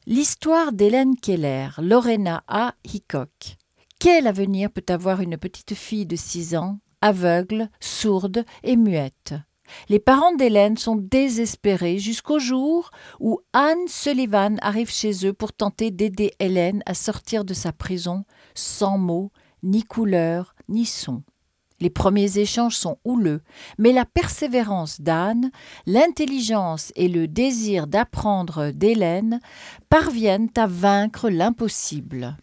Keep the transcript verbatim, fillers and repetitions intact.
L'histoire d'Hélène Keller, Lorena A. Hickok. Quel avenir peut avoir une petite fille de six ans, aveugle, sourde et muette? Les parents d'Hélène sont désespérés jusqu'au jour où Anne Sullivan arrive chez eux pour tenter d'aider Hélène à sortir de sa prison sans mots, ni couleurs, ni sons. Les premiers échanges sont houleux, mais la persévérance d'Anne, l'intelligence et le désir d'apprendre d'Hélène parviennent à vaincre l'impossible.